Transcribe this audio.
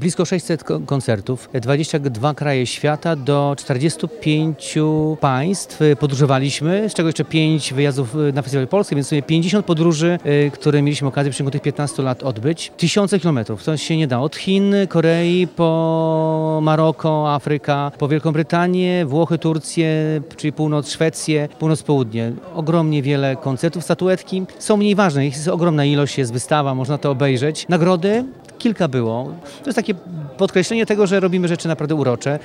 blisko 600 koncertów, 22 kraje świata, do 45 państw podróżowaliśmy, z czego jeszcze 5 wyjazdów na Festiwal Polski, więc sobie 50 podróży, które mieliśmy okazję w ciągu tych 15 lat odbyć. Tysiące kilometrów, to się nie da. Od Chin, Korei, po Maroko, Afryka, po Wielką Brytanię, Włochy, Turcję, czyli północ, Szwecję, północ-południe. Ogromnie wiele koncertów, statuetki są mniej ważne, ich jest ogromna ilość, jest wystawa, można to obejrzeć. Nagrody kilka było. To jest takie podkreślenie tego, że robimy rzeczy naprawdę urocze.